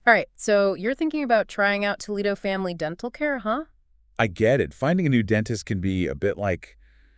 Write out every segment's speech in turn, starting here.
All right, so you're thinking about trying out Toledo Family Dental Care, huh? I get it. Finding a new dentist can be a bit like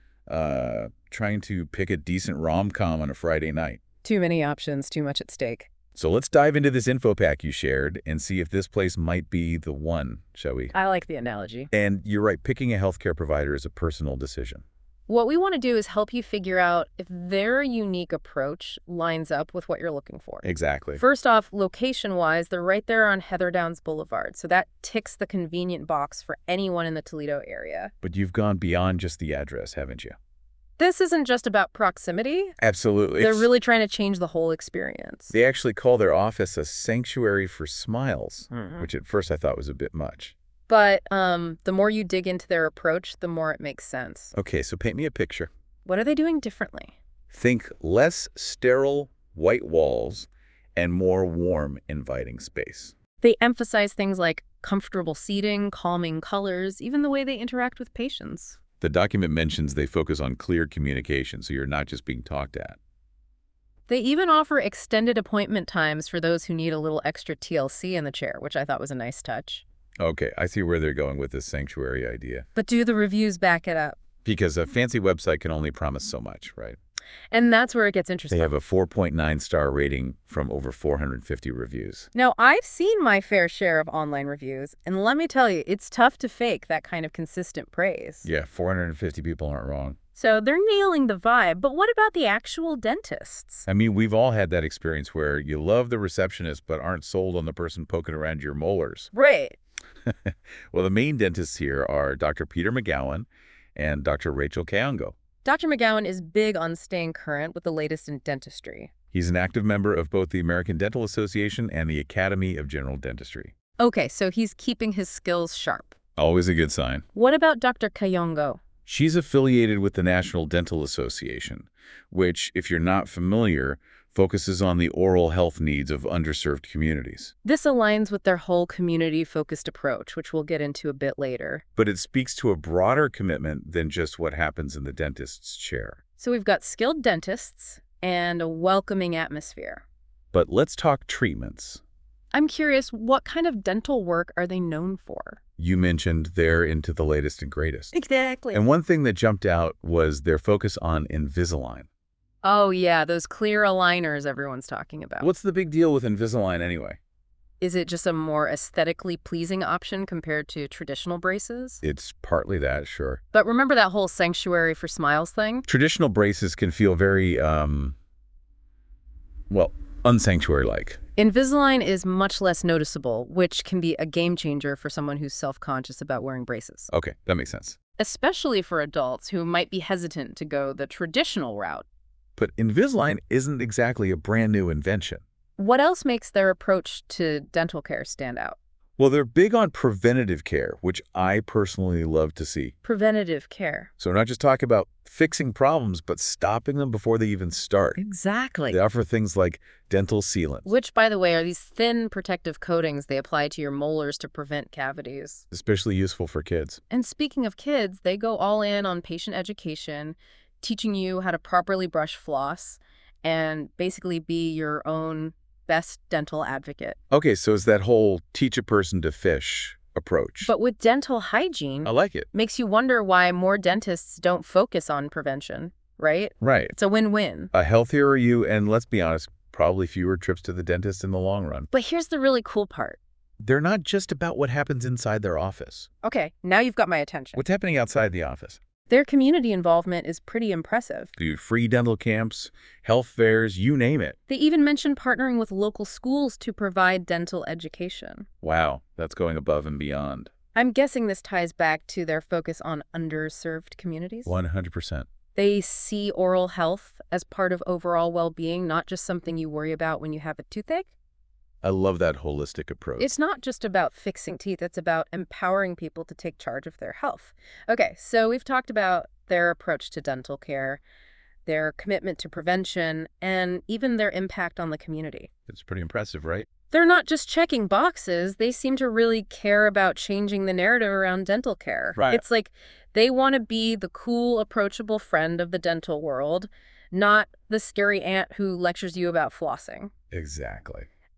trying to pick a decent rom-com on a Friday night. Too many options, too much at stake. So let's dive into this info pack you shared and see if this place might be the one, shall we? I like the analogy. And you're right, picking a healthcare provider is a personal decision. What we want to do is help you figure out if their unique approach lines up with what you're looking for. Exactly. First off, location-wise, they're right there on Heather Downs Boulevard, so that ticks the convenient box for anyone in the Toledo area. But you've gone beyond just the address, haven't you? This isn't just about proximity. Absolutely. They're really trying to change the whole experience. They actually call their office a sanctuary for smiles, Mhm. which at first I thought was a bit much. But the more you dig into their approach, the more it makes sense. Okay, so paint me a picture. What are they doing differently? Think less sterile white walls and more warm, inviting space. They emphasize things like comfortable seating, calming colors, even the way they interact with patients. The document mentions they focus on clear communication, so you're not just being talked at. They even offer extended appointment times for those who need a little extra TLC in the chair, which I thought was a nice touch. Okay, I see where they're going with this sanctuary idea. But do the reviews back it up? Because a fancy website can only promise so much, right? And that's where it gets They interesting. have a 4.9-star rating from over 450 reviews. Now, I've seen my fair share of online reviews, and let me tell you, it's tough to fake that kind of consistent praise. Yeah, 450 people aren't wrong. So they're nailing the vibe, but what about the actual dentists? I mean, we've all had that experience where you love the receptionist but aren't sold on the person poking around your molars. Right. Well, the main dentists here are Dr. Peter McGowan and Dr. Rachel Kaongo. Dr. McGowan is big on staying current with the latest in dentistry. He's an active member of both the American Dental Association and the Academy of General Dentistry. Okay, so he's keeping his skills sharp. Always a good sign. What about Dr. Kayongo? She's affiliated with the National Dental Association, which, if you're not familiar, focuses on the oral health needs of underserved communities. This aligns with their whole community-focused approach, which we'll get into a bit later. But it speaks to a broader commitment than just what happens in the dentist's chair. So we've got skilled dentists and a welcoming atmosphere. But let's talk treatments. I'm curious, what kind of dental work are they known for? You mentioned they're into the latest and greatest. Exactly. And one thing that jumped out was their focus on Invisalign. Oh, yeah, those clear aligners everyone's talking about. What's the big deal with Invisalign anyway? Is it just a more aesthetically pleasing option compared to traditional braces? It's partly that, sure. But remember that whole sanctuary for smiles thing? Traditional braces can feel very, well, unsanctuary-like. Invisalign is much less noticeable, which can be a game changer for someone who's self-conscious about wearing braces. Okay, that makes sense. Especially for adults who might be hesitant to go the traditional route. But Invisalign isn't exactly a brand new invention. What else makes their approach to dental care stand out? Well, they're big on preventative care, which I personally love to see. Preventative care. So we're not just talking about fixing problems, but stopping them before they even start. Exactly. They offer things like dental sealants, Which, by the way, are these thin protective coatings they apply to your molars to prevent cavities. especially useful for kids. And speaking of kids, they go all in on patient education, teaching you how to properly brush floss, and basically be your own best dental advocate. Okay, so it's that whole teach a person to fish approach. But with dental hygiene, I like it. makes you wonder why more dentists don't focus on prevention, right? Right. It's a win-win. A healthier you, and let's be honest, probably fewer trips to the dentist in the long run. But here's the really cool part. They're not just about what happens inside their office. Okay, now you've got my attention. What's happening outside the office? Their community involvement is pretty impressive. Do free dental camps, health fairs, you name it. They even mentioned partnering with local schools to provide dental education. Wow, that's going above and beyond. I'm guessing this ties back to their focus on underserved communities. 100%. They see oral health as part of overall well-being, not just something you worry about when you have a toothache. I love that holistic approach. It's not just about fixing teeth, it's about empowering people to take charge of their health. Okay, so we've talked about their approach to dental care, their commitment to prevention, and even their impact on the community. It's pretty impressive, right? They're not just checking boxes, they seem to really care about changing the narrative around dental care. Right. It's like they want to be the cool, approachable friend of the dental world, not the scary aunt who lectures you about flossing. Exactly.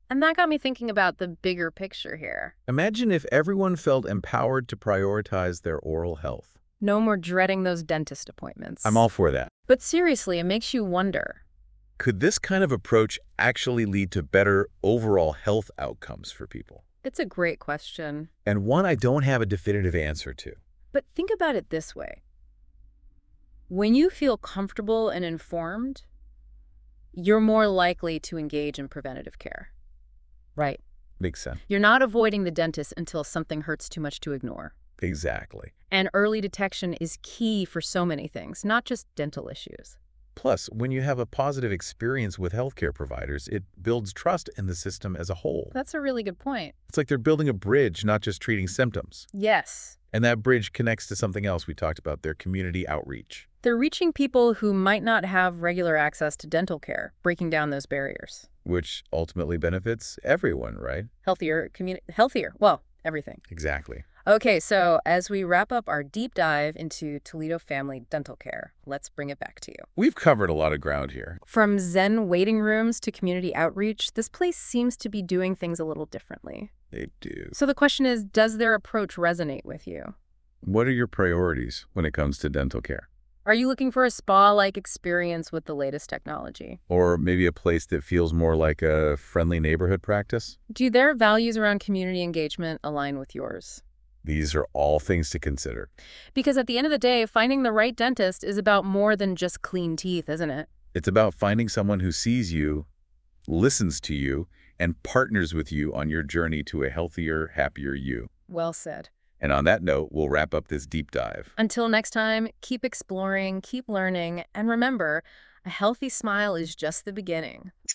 And that got me thinking about the bigger picture here. Imagine if everyone felt empowered to prioritize their oral health. No more dreading those dentist appointments. I'm all for that. But seriously, it makes you wonder. Could this kind of approach actually lead to better overall health outcomes for people? It's a great question. And one I don't have a definitive answer to. But think about it this way. When you feel comfortable and informed, you're more likely to engage in preventative care. Right. Makes sense. You're not avoiding the dentist until something hurts too much to ignore. Exactly. And early detection is key for so many things, not just dental issues. Plus, when you have a positive experience with healthcare providers, it builds trust in the system as a whole. That's a really good point. It's like they're building a bridge, not just treating symptoms. Yes. And that bridge connects to something else we talked about, their community outreach. They're reaching people who might not have regular access to dental care, breaking down those barriers. Which ultimately benefits everyone, right? Healthier. Well, everything. Exactly. Okay, so as we wrap up our deep dive into Toledo Family Dental Care, let's bring it back to you. We've covered a lot of ground here. From Zen waiting rooms to community outreach, this place seems to be doing things a little differently. They do. So the question is, does their approach resonate with you? What are your priorities when it comes to dental care? Are you looking for a spa-like experience with the latest technology? Or maybe a place that feels more like a friendly neighborhood practice? Do their values around community engagement align with yours? These are all things to consider. Because at the end of the day, finding the right dentist is about more than just clean teeth, isn't it? It's about finding someone who sees you, listens to you, and partners with you on your journey to a healthier, happier you. Well said. And on that note, we'll wrap up this deep dive. Until next time, keep exploring, keep learning, and remember, a healthy smile is just the beginning.